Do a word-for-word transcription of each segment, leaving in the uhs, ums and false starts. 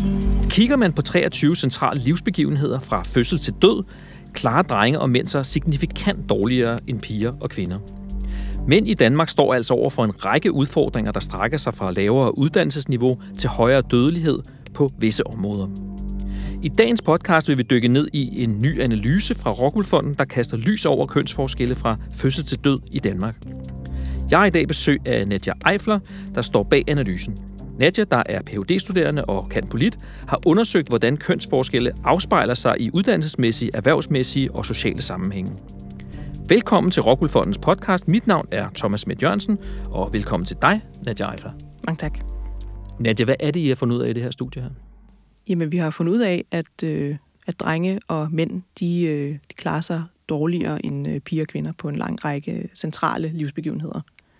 Kigger man på treogtyve centrale livsbegivenheder fra fødsel til død, klarer drenge og mænd sig signifikant dårligere end piger og kvinder. Mænd i Danmark står altså over for en række udfordringer, der strækker sig fra lavere uddannelsesniveau til højere dødelighed på visse områder. I dagens podcast vil vi dykke ned i en ny analyse fra Rockwool Fonden, der kaster lys over kønsforskelle fra fødsel til død i Danmark. Jeg har i dag besøg af Nadja Eifler, der står bag analysen. Nadja, der er P H D-studerende og cand.polit, har undersøgt, hvordan kønsforskelle afspejler sig i uddannelsesmæssige, erhvervsmæssige og sociale sammenhænge. Velkommen til Rockwool Fondens podcast. Mit navn er Thomas Schmidt Jørgensen, og velkommen til dig, Nadja Eifler. Mange tak. Nadja, hvad er det, I har fundet ud af i det her studie her? Jamen, vi har fundet ud af, at, øh, at drenge og mænd, de, øh, de klarer sig dårligere end øh, piger og kvinder på en lang række centrale livsbegivenheder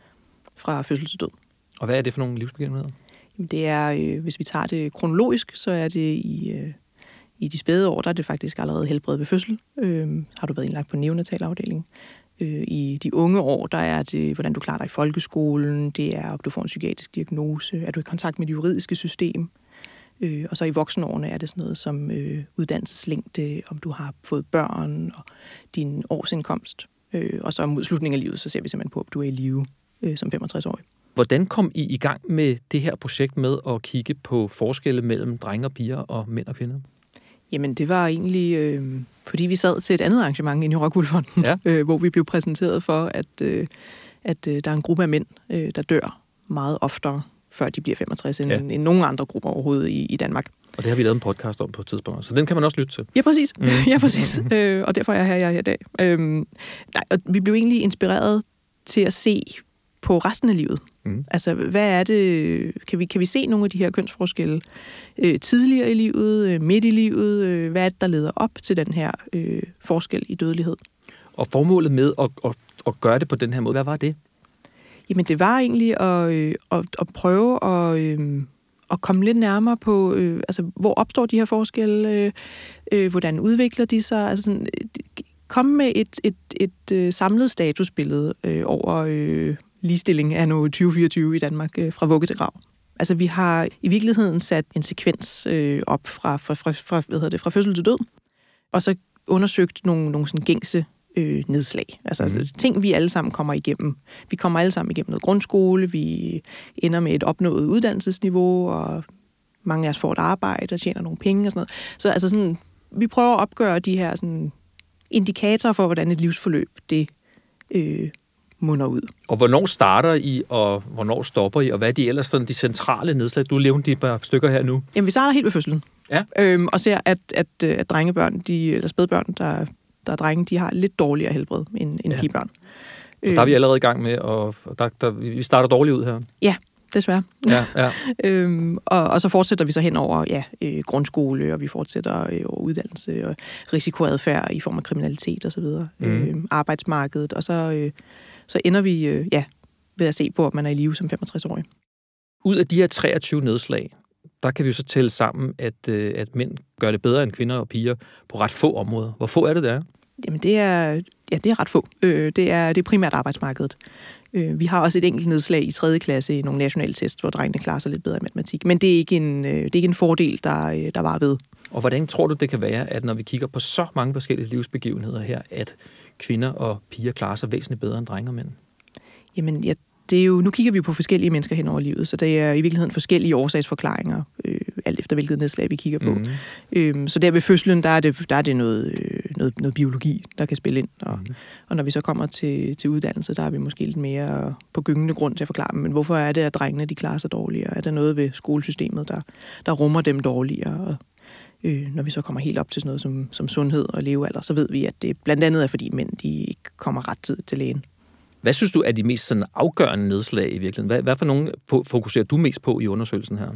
fra fødsel til død. Og hvad er det for nogle livsbegivenheder? Jamen, det er, øh, hvis vi tager det kronologisk, så er det i, øh, i de spæde år, der er det faktisk allerede helbred ved fødsel. Øh, har du været indlagt på neonatalafdelingen. Øh, I de unge år, der er det, hvordan du klarer dig i folkeskolen, det er, om du får en psykiatrisk diagnose, er du i kontakt med det juridiske system. Øh, og så i voksenårene er det sådan noget som øh, uddannelseslængde, om du har fået børn og din årsindkomst. Øh, og så mod slutningen af livet, så ser vi simpelthen på, om du er i live øh, som femogtres-årig. Hvordan kom I i gang med det her projekt med at kigge på forskelle mellem drenge og piger og mænd og kvinder? Jamen, det var egentlig, øh, fordi vi sad til et andet arrangement inde i Rockwool Fonden, ja. øh, hvor vi blev præsenteret for, at, øh, at øh, der er en gruppe af mænd, øh, der dør meget oftere, før de bliver femogtres, end, ja. end nogen andre grupper overhovedet i, i Danmark. Og det har vi lavet en podcast om på et tidspunkt, så den kan man også lytte til. Ja, præcis. Mm. ja, præcis. øh, og derfor er jeg her, jeg er her i dag. Øh, nej, og vi blev egentlig inspireret til at se på resten af livet. Mm. Altså, hvad er det? Kan vi, kan vi se nogle af de her kønsforskelle øh, tidligere i livet, øh, midt i livet? Øh, hvad er det, der leder op til den her øh, forskel i dødelighed? Og formålet med at, at, at gøre det på den her måde, hvad var det? Jamen, det var egentlig at, øh, at, at prøve at, øh, at komme lidt nærmere på, øh, altså, hvor opstår de her forskelle? Øh, øh, hvordan udvikler de sig? Altså, sådan, øh, komme med et, et, et, et øh, samlet statusbillede øh, over øh, ligestilling af nu tyve fireogtyve i Danmark øh, fra vugge til grav. Altså, vi har i virkeligheden sat en sekvens øh, op fra, fra, fra, fra, hvad hedder det, fra fødsel til død, og så undersøgt nogle, nogle sådan gængse øh, nedslag. Altså, mm. ting, vi alle sammen kommer igennem. Vi kommer alle sammen igennem noget grundskole, vi ender med et opnået uddannelsesniveau, og mange af os får et arbejde og tjener nogle penge og sådan noget. Så altså sådan, vi prøver at opgøre de her sådan, indikatorer for, hvordan et livsforløb, det øh, munder ud. Og hvornår starter I, og hvornår stopper I, og hvad er de ellers sådan de centrale nedslag? Du nævnte de par stykker her nu. Jamen, vi starter helt ved fødslen. Ja. Øhm, og ser, at, at, at drengebørn, de, eller spædbørn, der, der er drenge, de har lidt dårligere helbred end, end ja. pigebørn. Så der er vi allerede i gang med, og der, der, vi starter dårligt ud her. Ja, desværre. Ja, ja. øhm, og, og så fortsætter vi så hen over ja, øh, grundskole, og vi fortsætter øh, over uddannelse og risikoadfærd i form af kriminalitet osv. Mm. Øh, arbejdsmarkedet, og så, øh, så ender vi øh, ja, ved at se på, at man er i live som femogtres-årig. Ud af de her treogtyve nedslag, der kan vi jo så tælle sammen, at, øh, at mænd gør det bedre end kvinder og piger på ret få områder. Hvor få er det, der er? Jamen, det er, ja, det er ret få. Øh, det, er, det er primært arbejdsmarkedet. Øh, vi har også et enkelt nedslag i tredje klasse i nogle nationale test, hvor drengene klarer sig lidt bedre i matematik. Men det er ikke en, det er ikke en fordel, der, der var ved. Og hvordan tror du, det kan være, at når vi kigger på så mange forskellige livsbegivenheder her, at kvinder og piger klarer sig væsentligt bedre end drenge og mænd? Jamen, ja, det er jo, nu kigger vi på forskellige mennesker hen over livet, så det er i virkeligheden forskellige årsagsforklaringer, øh, alt efter hvilket nedslag vi kigger på. Mm. Øh, så der ved fødslen, der er det, der er det noget, øh, noget, noget biologi, der kan spille ind. Og, mm. og når vi så kommer til, til uddannelse, der er vi måske lidt mere på gyngende grund til at forklare, men hvorfor er det, at drengene de klarer sig dårligere? Er der noget ved skolesystemet, der, der rummer dem dårligere? Og, øh, når vi så kommer helt op til sådan noget som, som sundhed og levealder, så ved vi, at det blandt andet er, fordi mænd de ikke kommer ret tid til lægen. Hvad synes du er de mest sådan afgørende nedslag i virkeligheden? Hvad, hvad for nogle fokuserer du mest på i undersøgelsen her?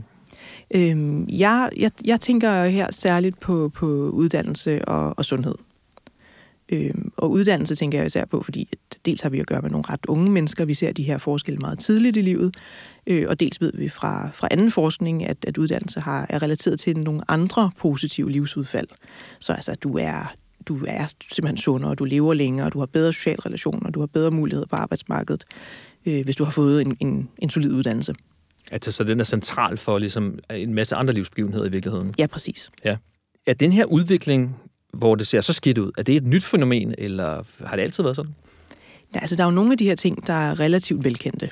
Øhm, jeg, jeg, jeg tænker her særligt på, på uddannelse og, og sundhed. Øhm, og uddannelse tænker jeg især på, fordi dels har vi at gøre med nogle ret unge mennesker. Vi ser de her forskelle meget tidligt i livet. Øh, og dels ved vi fra, fra anden forskning, at, at uddannelse har, er relateret til nogle andre positive livsudfald. Så altså, du er... Du er simpelthen sundere, du lever længere, du har bedre sociale relationer, du har bedre muligheder på arbejdsmarkedet, øh, hvis du har fået en, en, en solid uddannelse. Altså, så den er central for ligesom en masse andre livsbegivenheder i virkeligheden? Ja, præcis. Ja. Er den her udvikling, hvor det ser så skidt ud, er det et nyt fænomen, eller har det altid været sådan? Ja, altså, der er jo nogle af de her ting, der er relativt velkendte.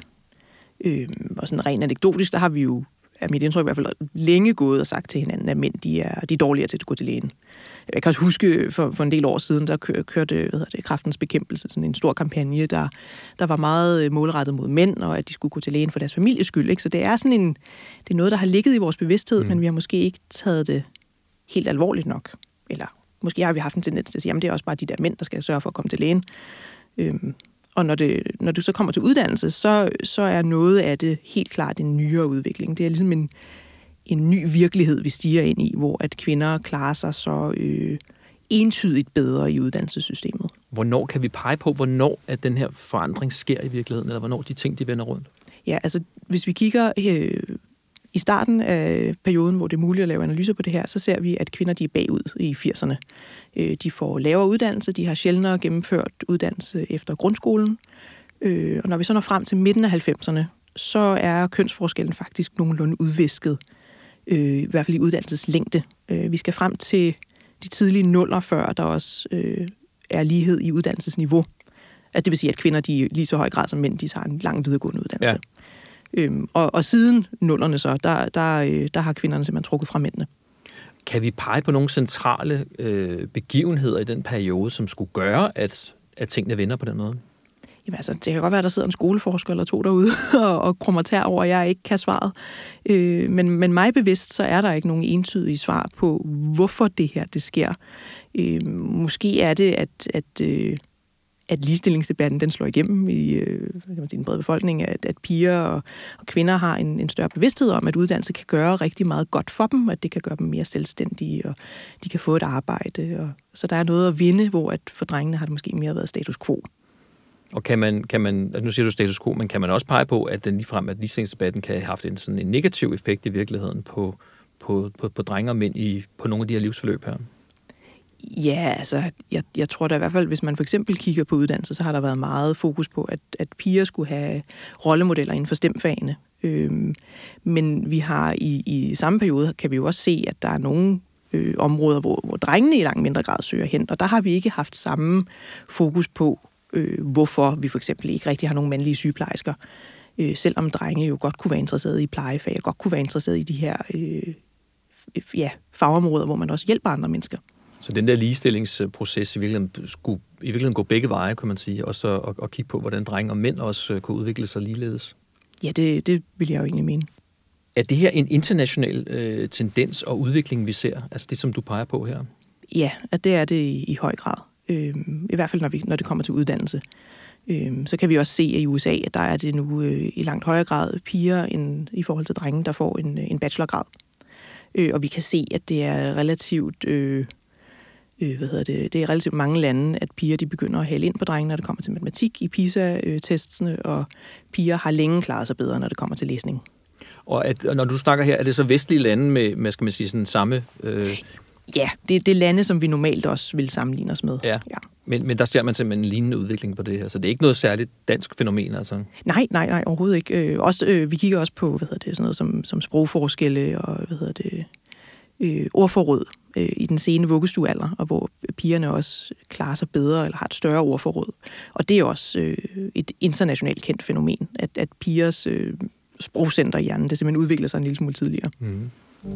Øhm, og sådan rent anekdotisk, der har vi jo, er mit indtryk i hvert fald, længe gået og sagt til hinanden, at mænd de er, de er dårligere til at gå til lægen. Jeg kan også huske, for, for en del år siden, der kør, kørte hvad hedder det, Kræftens Bekæmpelse, sådan en stor kampagne, der, der var meget målrettet mod mænd, og at de skulle gå til lægen for deres families skyld. Ikke? Så det er sådan en, det er noget, der har ligget i vores bevidsthed, mm. men vi har måske ikke taget det helt alvorligt nok. Eller måske har vi haft en tendens til at sige, jamen det er også bare de der mænd, der skal sørge for at komme til lægen. Øhm, og når, det, når du så kommer til uddannelse, så, så er noget af det helt klart en nyere udvikling. Det er ligesom en en ny virkelighed, vi stiger ind i, hvor at kvinder klarer sig så øh, entydigt bedre i uddannelsessystemet. Hvornår kan vi pege på, hvornår at den her forandring sker i virkeligheden, eller hvornår de ting, de vender rundt? Ja, altså hvis vi kigger øh, i starten af perioden, hvor det er muligt at lave analyser på det her, så ser vi, at kvinder de er bagud i firserne. Øh, de får lavere uddannelse, de har sjældnere gennemført uddannelse efter grundskolen, øh, og når vi så når frem til midten af halvfemserne, så er kønsforskellen faktisk nogenlunde udvisket. Øh, i hvert fald i uddannelseslængde. Øh, vi skal frem til de tidlige nuller, før der også øh, er lighed i uddannelsesniveau. Altså, det vil sige, at kvinder de i lige så høj grad som mænd, de tager en lang videregående uddannelse. Ja. Øhm, og, og siden nullerne så, der, der, øh, der har kvinderne simpelthen trukket fra mændene. Kan vi pege på nogle centrale øh, begivenheder i den periode, som skulle gøre, at, at tingene vender på den måde? Jamen altså, det kan godt være, at der sidder en skoleforsker eller to derude og, og krummer tær over, at jeg ikke kan svaret. Øh, men, men mig bevidst, så er der ikke nogen entydige svar på, hvorfor det her det sker. Øh, måske er det, at, at, øh, at ligestillingsdebatten den slår igennem i øh, kan man sige, den brede befolkning, at, at piger og, og kvinder har en, en større bevidsthed om, at uddannelse kan gøre rigtig meget godt for dem, at det kan gøre dem mere selvstændige, og de kan få et arbejde. Og, så der er noget at vinde, hvor at for drengene har det måske mere været status quo. Og kan man, kan man, nu siger du status quo, men kan man også pege på, at den ligefrem, at ligestillingsdebatten kan have haft en, sådan en negativ effekt i virkeligheden på, på, på, på drenge og mænd i, på nogle af de her livsforløb her? Ja, altså, jeg, jeg tror da i hvert fald, hvis man for eksempel kigger på uddannelse, så har der været meget fokus på, at, at piger skulle have rollemodeller inden for stemfagene. Øhm, men vi har i, i samme periode, kan vi jo også se, at der er nogle øh, områder, hvor, hvor drengene i langt mindre grad søger hen, og der har vi ikke haft samme fokus på, Øh, hvorfor vi for eksempel ikke rigtig har nogen mandlige sygeplejersker, øh, selvom drenge jo godt kunne være interesseret i plejefag, og godt kunne være interesseret i de her øh, ja, fagområder, hvor man også hjælper andre mennesker. Så den der ligestillingsproces i virkeligheden skulle i virkeligheden gå begge veje, kan man sige, og så at, at kigge på, hvordan drenge og mænd også kunne udvikle sig ligeledes? Ja, det, det vil jeg jo egentlig mene. Er det her en international øh, tendens og udvikling, vi ser? Altså det, som du peger på her? Ja, at det er det i, i høj grad. Øhm, I hvert fald, når, vi, når det kommer til uddannelse. Øhm, så kan vi også se, at i U S A, at der er det nu øh, i langt højere grad piger end i forhold til drenge, der får en, en bachelorgrad. Øh, og vi kan se, at det er relativt, øh, øh, hvad hedder det, det er relativt mange lande, at piger de begynder at hælde ind på drenge, når det kommer til matematik i PISA-testsene, og piger har længe klaret sig bedre, når det kommer til læsning. Og, at, og når du snakker her, er det så vestlige lande med, med skal man sige, sådan samme... Øh Ja, det, det er lande, som vi normalt også vil sammenligne os med. Ja, ja. Men, men der ser man simpelthen en lignende udvikling på det her, så det er ikke noget særligt dansk fænomen, altså? Nej, nej, nej, overhovedet ikke. Øh, også, øh, vi kigger også på, hvad hedder det, sådan noget som, som sprogforskelle og, hvad hedder det, øh, ordforråd øh, i den sene vuggestuealder, og hvor pigerne også klarer sig bedre, eller har et større ordforråd. Og det er også øh, et internationalt kendt fænomen, at, at pigers øh, sprogcenter i hjernen, det simpelthen udvikler sig en lille smule tidligere. Mm.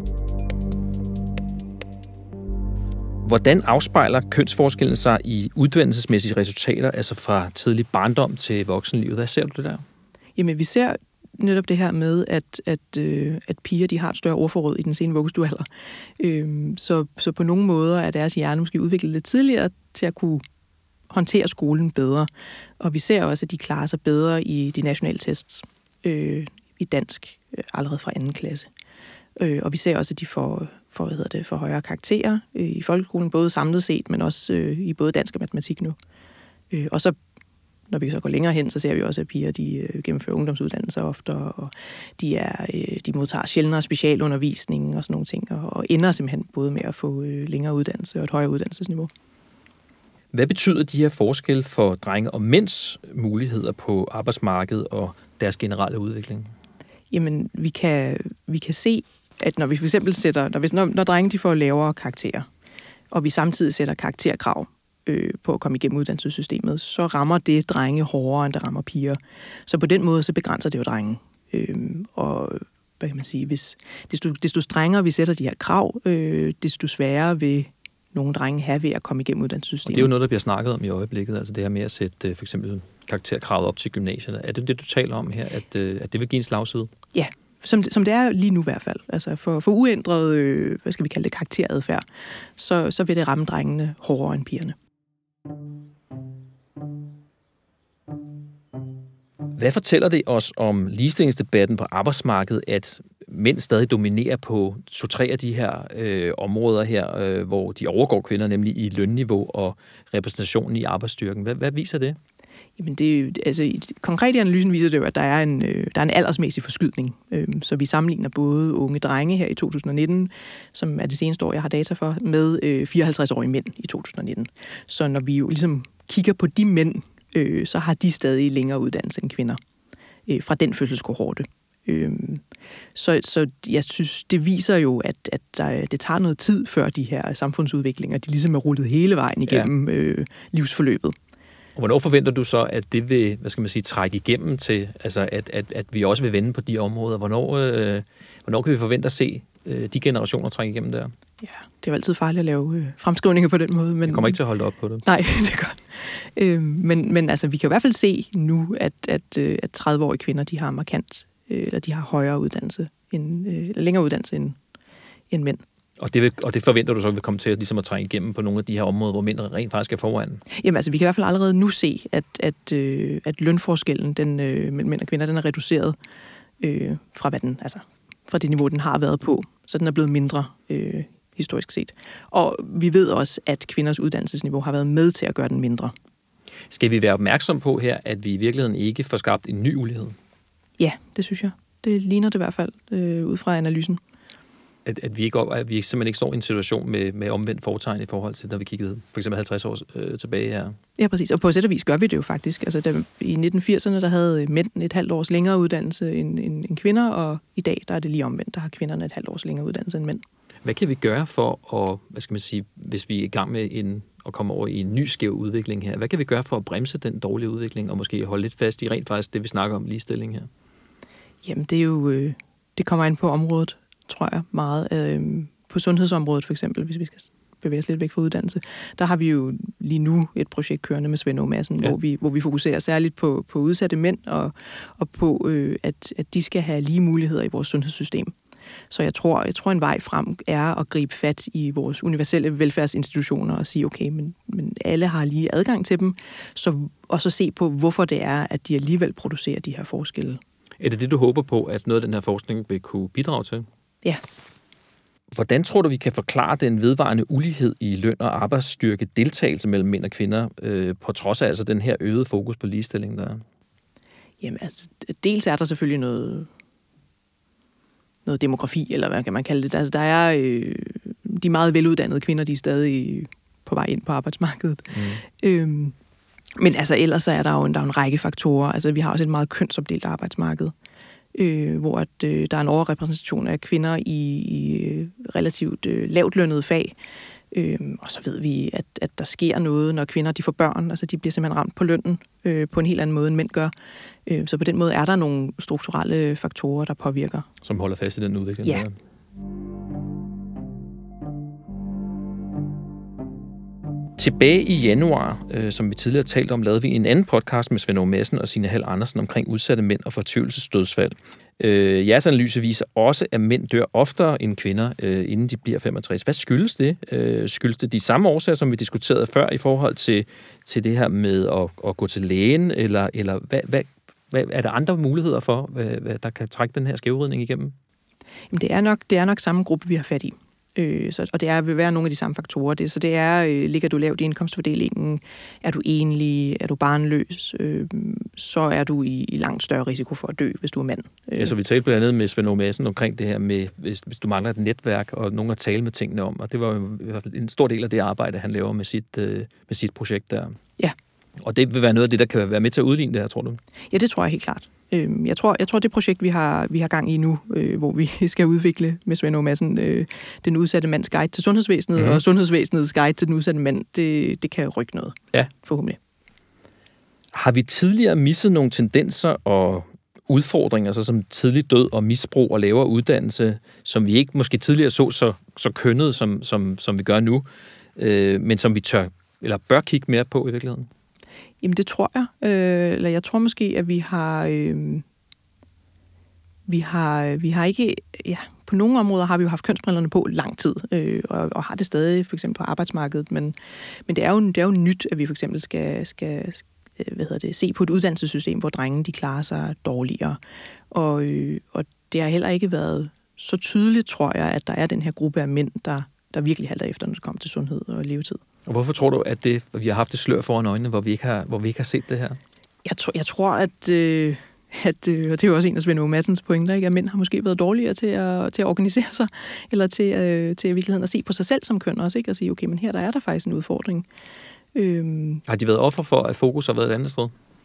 Hvordan afspejler kønsforskellen sig i uddannelsesmæssige resultater, altså fra tidlig barndom til voksenlivet? Hvad ser du det der? Jamen, vi ser netop det her med, at, at, øh, at piger de har et større ordforråd i den sene vuggestuealder. Øh, så, så på nogle måder er deres hjerne måske udviklet lidt tidligere til at kunne håndtere skolen bedre. Og vi ser også, at de klarer sig bedre i de nationale tests øh, i dansk øh, allerede fra anden klasse. Øh, og vi ser også, at de får... for, hvad hedder det, for højere karakterer øh, i folkeskolen, både samlet set, men også øh, i både dansk og matematik nu. Øh, og så, når vi så går længere hen, så ser vi også, at piger de, øh, gennemfører ungdomsuddannelser oftere, og de, er, øh, de modtager sjældnere specialundervisning og sådan nogle ting, og, og ender simpelthen både med at få øh, længere uddannelse og et højere uddannelsesniveau. Hvad betyder de her forskelle for drenge og mænds muligheder på arbejdsmarkedet og deres generelle udvikling? Jamen, vi kan, vi kan se, at når vi for eksempel sætter, når, vi, når, når drenge de får lavere karakterer, og vi samtidig sætter karakterkrav øh, på at komme igennem uddannelsessystemet, så rammer det drenge hårdere, end det rammer piger. Så på den måde, så begrænser det jo drenge. Øh, og hvad kan man sige, hvis, desto, desto strengere vi sætter de her krav, øh, desto sværere vil nogle drenge have ved at komme igennem uddannelsessystemet. Og det er jo noget, der bliver snakket om i øjeblikket, altså det her med at sætte for eksempel karakterkravet op til gymnasiet. Er det det, du taler om her, at, at det vil give en slagside? Ja, som, som det er lige nu i hvert fald. Altså for, for uændret, øh, hvad skal vi kalde det, karakteradfærd, så, så vil det ramme drengene hårdere end pigerne. Hvad fortæller det os om ligestillingsdebatten på arbejdsmarkedet, at mænd stadig dominerer på to-tre af de her øh, områder her, øh, hvor de overgår kvinder, nemlig i lønniveau og repræsentationen i arbejdsstyrken? Hvad, hvad viser det? Jamen det, altså, konkret i analysen viser det jo, at der er en, øh, der er en aldersmæssig forskydning. Øh, så vi sammenligner både unge drenge her i to tusind nitten, som er det seneste år, jeg har data for, med øh, fireoghalvtreds-årige mænd i to tusind nitten. Så når vi jo ligesom kigger på de mænd, øh, så har de stadig længere uddannelse end kvinder øh, fra den fødselskohorte. Øh, så, så jeg synes, det viser jo, at, at der, det tager noget tid, før de her samfundsudviklinger, de ligesom er rullet hele vejen igennem ja. øh, livsforløbet. Og hvornår forventer du så, at det vil, hvad skal man sige, trække igennem til, altså at, at, at vi også vil vende på de områder? Hvornår, øh, hvornår kan vi forvente at se øh, de generationer trække igennem der? Ja, det er jo altid farligt at lave øh, fremskrivninger på den måde. Men jeg kommer ikke til at holde op på det. Nej, det er godt. Øh, men, men altså, vi kan i hvert fald se nu, at, at, at tredive-årige kvinder, de har markant, øh, eller de har højere uddannelse, end, øh, eller længere uddannelse end, end mænd. Og det, vil, og det forventer du så vil komme til at, ligesom at trænge igennem på nogle af de her områder, hvor mænd rent faktisk er foran? Jamen altså, vi kan i hvert fald allerede nu se, at, at, øh, at lønforskellen den, øh, mellem mænd og kvinder, den er reduceret øh, fra, hvad den, altså, fra det niveau, den har været på. Så den er blevet mindre øh, historisk set. Og vi ved også, at kvinders uddannelsesniveau har været med til at gøre den mindre. Skal vi være opmærksom på her, at vi i virkeligheden ikke får skabt en ny ulighed? Ja, det synes jeg. Det ligner det i hvert fald øh, ud fra analysen. At, at, vi ikke, at vi simpelthen ikke står i en situation med, med omvendt fortegn i forhold til, når vi kiggede for eksempel halvtreds år øh, tilbage her. Ja, præcis. Og på sæt og vis gør vi det jo faktisk. Altså, der, i nitten firserne, der havde mænd et halvt års længere uddannelse end, end, end kvinder, og i dag, der er det lige omvendt. Der har kvinderne et halvt års længere uddannelse end mænd. Hvad kan vi gøre for at, hvad skal man sige, hvis vi er i gang med en, at komme over i en ny skæv udvikling her? Hvad kan vi gøre for at bremse den dårlige udvikling, og måske holde lidt fast i rent faktisk det, vi snakker om ligestilling her? Jamen, det er jo, øh, det kommer ind på området, tror jeg, meget. Øh, på sundhedsområdet for eksempel, hvis vi skal bevæge os lidt væk fra uddannelse, der har vi jo lige nu et projekt kørende med Svend Aage Madsen, ja. hvor, vi, hvor vi fokuserer særligt på, på udsatte mænd, og, og på, øh, at, at de skal have lige muligheder i vores sundhedssystem. Så jeg tror, jeg tror en vej frem er at gribe fat i vores universelle velfærdsinstitutioner og sige, okay, men, men alle har lige adgang til dem, så, og så se på, hvorfor det er, at de alligevel producerer de her forskelle. Er det det, du håber på, at noget af den her forskning vil kunne bidrage til? Ja. Hvordan tror du, vi kan forklare den vedvarende ulighed i løn og arbejdsstyrke deltagelse mellem mænd og kvinder, øh, på trods af altså den her øgede fokus på ligestilling, der er? Jamen altså, dels er der selvfølgelig noget, noget demografi, eller hvad kan man kalde det. Altså, der er øh, de meget veluddannede kvinder, de er stadig på vej ind på arbejdsmarkedet. Mm. Øhm, men altså, ellers så er der jo en, der er en række faktorer. Altså, vi har også et meget kønsopdelt arbejdsmarked, øh, hvor at, øh, der er en overrepræsentation af kvinder i, i relativt øh, lavtlønnede fag. Øh, og så ved vi, at, at der sker noget, når kvinder de får børn. Altså, de bliver simpelthen ramt på lønnen øh, på en helt anden måde, end mænd gør. Øh, så på den måde er der nogle strukturelle faktorer, der påvirker. Som holder fast i den udvikling? Ja. Der. Tilbage i januar, øh, som vi tidligere talte om, lavede vi en anden podcast med Svend Aage Madsen og Signe Hald Andersen omkring udsatte mænd og fortvivlelsesdødsfald. Øh, jeres analyse viser også, at mænd dør oftere end kvinder, øh, inden de bliver femogtres. Hvad skyldes det? Øh, skyldes det de samme årsager, som vi diskuterede før i forhold til, til det her med at, at gå til lægen, eller, eller hvad, hvad, hvad, er der andre muligheder for, hvad, hvad der kan trække den her skævvridning igennem? Jamen, det er nok, det er nok samme gruppe, vi har fat i. Øh, så, og det er, vil være nogle af de samme faktorer. Det, så det er, øh, ligger du lavt i indkomstfordelingen, er du enlig, er du barnløs, øh, så er du i, i langt større risiko for at dø, hvis du er mand. Ja, så vi talte blandt andet med Svend Aage Madsen omkring det her med, hvis, hvis du mangler et netværk og nogen at tale med tingene om, og det var jo i hvert fald en stor del af det arbejde, han laver med sit, øh, med sit projekt der. Ja. Og det vil være noget af det, der kan være med til at udligne det her, tror du? Ja, det tror jeg helt klart. Øh, jeg tror, jeg tror det projekt, vi har, vi har gang i nu, øh, hvor vi skal udvikle med Svend Aage Madsen øh, den udsatte mands guide til sundhedsvæsenet, mm-hmm. og sundhedsvæsenets guide til den udsatte mand, det, det kan rykke noget. Ja. Forhåbentlig. Har vi tidligere misset nogle tendenser og udfordringer, så som tidlig død og misbrug og lavere uddannelse, som vi ikke måske tidligere så så, så kønnet, som, som, som vi gør nu, øh, men som vi tør eller bør kigge mere på i virkeligheden? Jamen det tror jeg. Øh, eller jeg tror måske, at vi har, øh, vi har, vi har ikke, ja, på nogle områder har vi jo haft kønsbrillerne på lang tid, øh, og, og har det stadig for eksempel på arbejdsmarkedet, men, men det er jo, det er jo nyt, at vi for eksempel skal, skal hvad hedder det, se på et uddannelsessystem, hvor drenge de klarer sig dårligere. Og, øh, og det har heller ikke været så tydeligt, tror jeg, at der er den her gruppe af mænd, der, der virkelig halter efter, når det kommer til sundhed og levetid. Og hvorfor tror du, at det, vi har haft et slør foran øjnene, hvor vi ikke har, hvor vi ikke har set det her? Jeg tror, jeg tror at, øh, at øh, og det er jo også en af Svend Aage Madsens pointer, ikke? At mænd har måske været dårligere til at, til at organisere sig, eller til, øh, til i virkeligheden at se på sig selv som køn også, ikke? Og sige, okay, men her der er der faktisk en udfordring. Øhm, har de været offer for, at fokus har været et andet sted?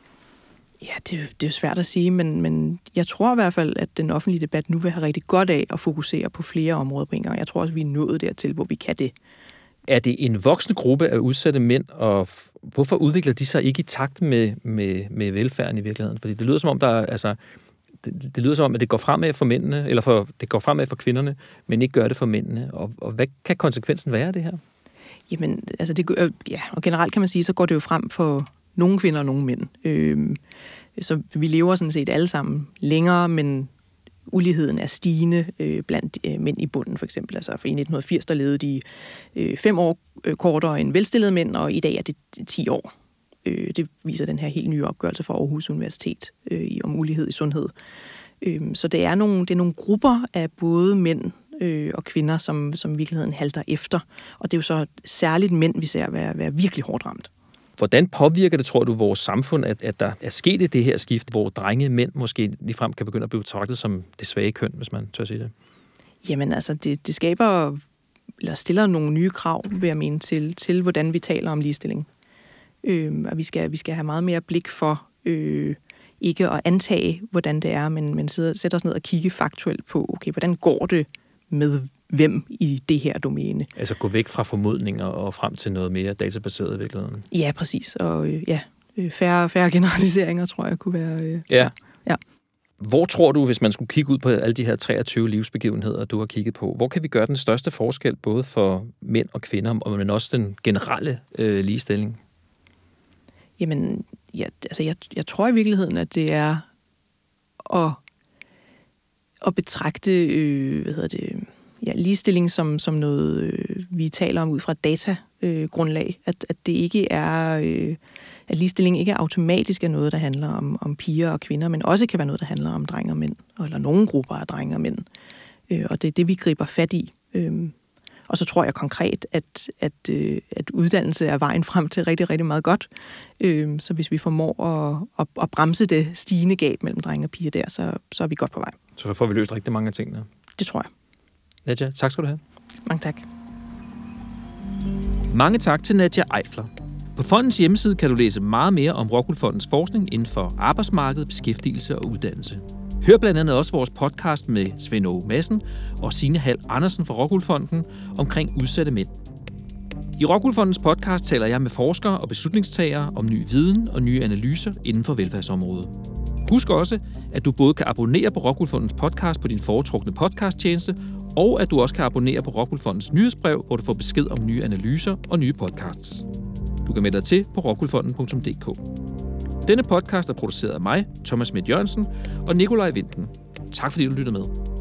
Ja, det, det er jo svært at sige, men, men jeg tror i hvert fald, at den offentlige debat nu vil have rigtig godt af at fokusere på flere områder på en gang. Jeg tror også, vi er nået dertil, hvor vi kan det. Er det en voksende gruppe af udsatte mænd, og hvorfor udvikler de sig ikke i takt med, med, med velfærden i virkeligheden? Fordi det lyder som om, der er, altså, det, det lyder som om, at det går fremad for mændene, eller for, det går fremad for kvinderne, men ikke gør det for mændene. Og, og hvad kan konsekvensen være af det her? Jamen, altså det, ja, og generelt kan man sige, så går det jo frem for nogle kvinder og nogle mænd. Øhm, så vi lever sådan set alle sammen længere, men uligheden er stigende øh, blandt øh, mænd i bunden, for eksempel. Altså for i nitten firs, der levede de øh, fem år øh, kortere end velstillede mænd, og i dag er det ti år. Øh, det viser den her helt nye opgørelse fra Aarhus Universitet øh, om ulighed i sundhed. Øh, så det er, nogle, det er nogle grupper af både mænd øh, og kvinder, som, som i virkeligheden halter efter. Og det er jo så særligt mænd, vi ser være, være virkelig hårdt ramt. Hvordan påvirker det, tror du, vores samfund, at, at der er sket i det her skift, hvor drenge mænd måske ligefrem kan begynde at blive betragtet som det svage køn, hvis man tør sige det? Jamen altså, det, det skaber, eller stiller nogle nye krav, vil jeg mene, til, til hvordan vi taler om ligestilling. Øh, og vi skal, vi skal have meget mere blik for øh, ikke at antage, hvordan det er, men, men sidde, sætte os ned og kigge faktuelt på, okay, hvordan går det med hvem i det her domæne. Altså gå væk fra formodninger og frem til noget mere databaseret i virkeligheden. Ja, præcis. Og øh, ja, færre, færre generaliseringer, tror jeg, kunne være... Øh, ja. ja. Hvor tror du, hvis man skulle kigge ud på alle de her treogtyve livsbegivenheder, du har kigget på, hvor kan vi gøre den største forskel, både for mænd og kvinder, men også den generelle øh, ligestilling? Jamen, ja, altså jeg, jeg tror i virkeligheden, at det er at, at betragte, øh, hvad hedder det... Ja, ligestilling som, som noget, øh, vi taler om ud fra datagrundlag. Øh, at, at det ikke er, øh, at ligestilling ikke er automatisk er noget, der handler om, om piger og kvinder, men også kan være noget, der handler om drenge og mænd, eller nogle grupper af drenge og mænd. Øh, og det er det, vi griber fat i. Øh, og så tror jeg konkret, at, at, øh, at uddannelse er vejen frem til rigtig, rigtig meget godt. Øh, så hvis vi formår at, at, at bremse det stigende gab mellem drenge og piger der, så, så er vi godt på vej. Så får vi løst rigtig mange af tingene. Det tror jeg. Nadja, tak skal du have. Mange tak. Mange tak til Nadja Eifler. På fondens hjemmeside kan du læse meget mere om Rockwool Fondens forskning inden for arbejdsmarked, beskæftigelse og uddannelse. Hør blandt andet også vores podcast med Svend Aage Madsen og Signe Hall Andersen fra Rockwool Fonden omkring udsatte mænd. I Rockwool Fondens podcast taler jeg med forskere og beslutningstagere om ny viden og nye analyser inden for velfærdsområdet. Husk også, at du både kan abonnere på Rockwool Fondens podcast på din foretrukne podcasttjeneste, og at du også kan abonnere på Rockwool Fondens nyhedsbrev, hvor du får besked om nye analyser og nye podcasts. Du kan melde dig til på rockwool fonden punktum d k. Denne podcast er produceret af mig, Thomas Schmidt Jørgensen og Nikolaj Vinden. Tak fordi du lyttede med.